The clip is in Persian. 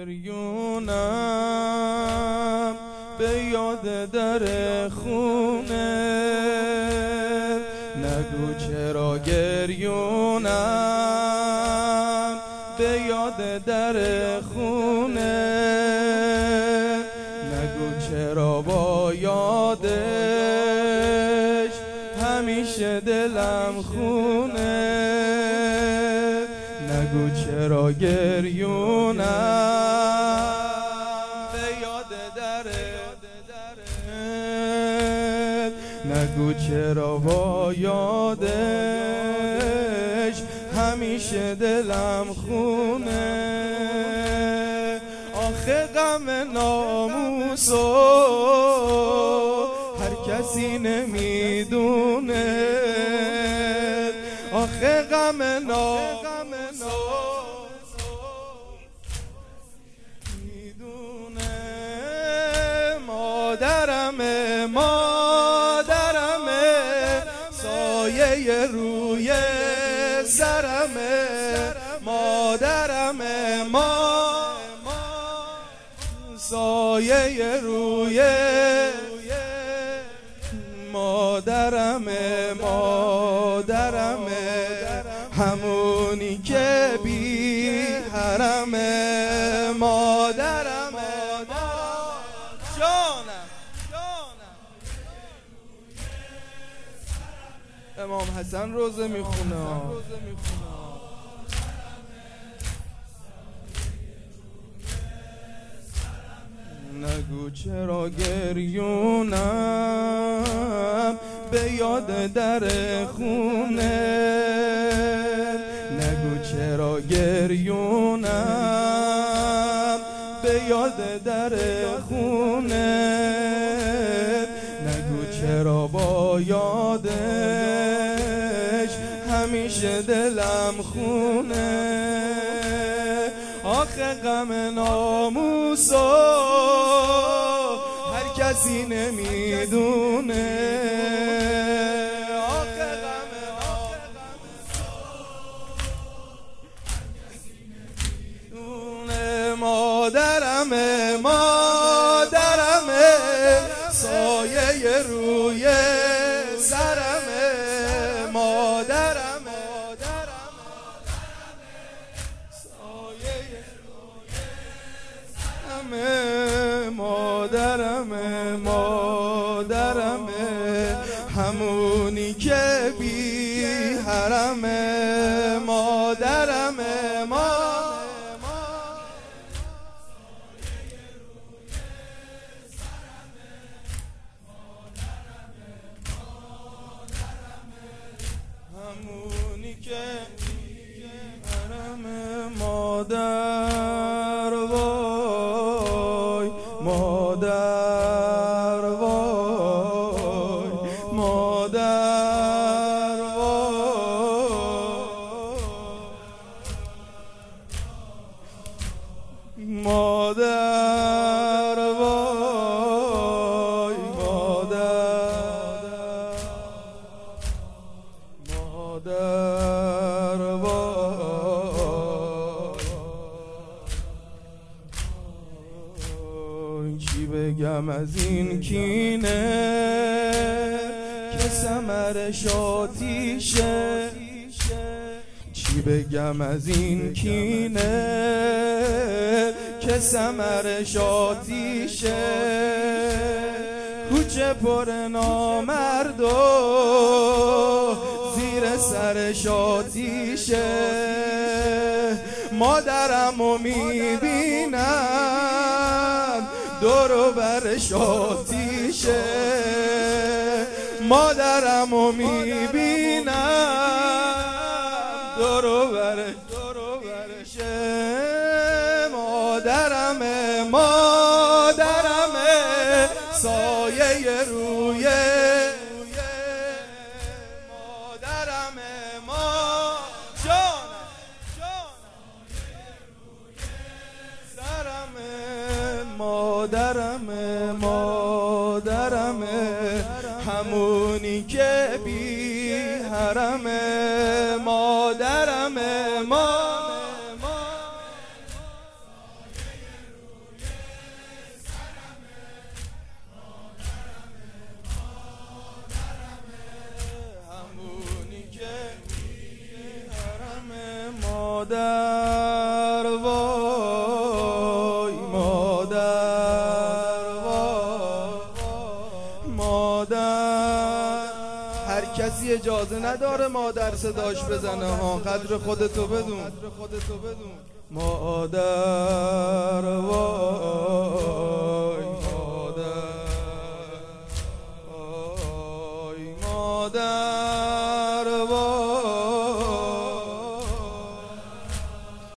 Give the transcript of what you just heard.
گریونم به یاد در خونه، نگو چرا گریونم به یاد در خونه، نگو چرا با یادش همیشه دلم خونه، نگو چرا گریونم به یاد در، نگو چرا با یادش همیشه دلم خونه. آخه غم ناموسو هر کسی نمیدونه، آخه غم ناموسو میدونه. مادرمه سایه روی سرمه، مادرمه سایه روی مادرمه، همونی که بی حرمه، مادرمه جانم. امام حسن روزه میخونه. نگو چرا گریونم به یاد در خونه، نگو چرا گریونم به یاد در خونه، نگو چرا با یادش همیشه دلم خونه. آخه غم ناموسو هر کسی نمیدونه، آخه غم ناموسو هر کسی نمیدونه. مادرمه سایه روی سرمه، مادرمه مادرمه همونی که بی حرمه، مادرمه همونی که بی حرمه. مادر وای مادر وای مادر وای مادر وای مادر وای. چی بگم از این کینه که ثمرش آتیشه، چی بگم از این کینه که ثمرش آتیشه، کوچه پر نامرد و زیر سرش آتیشه، مادرمو میبینم دور و برش آتیشه، مادرمو میبینم دور و برشه، مادرمه سایه روی مادرمه، مادرمه همونی که بی حرمه، مادرمه مادر وای مادر وای مادر. هر کسی اجازه نداره مادر صداش بزنه ها، قدر خودتو بدون. مادر وای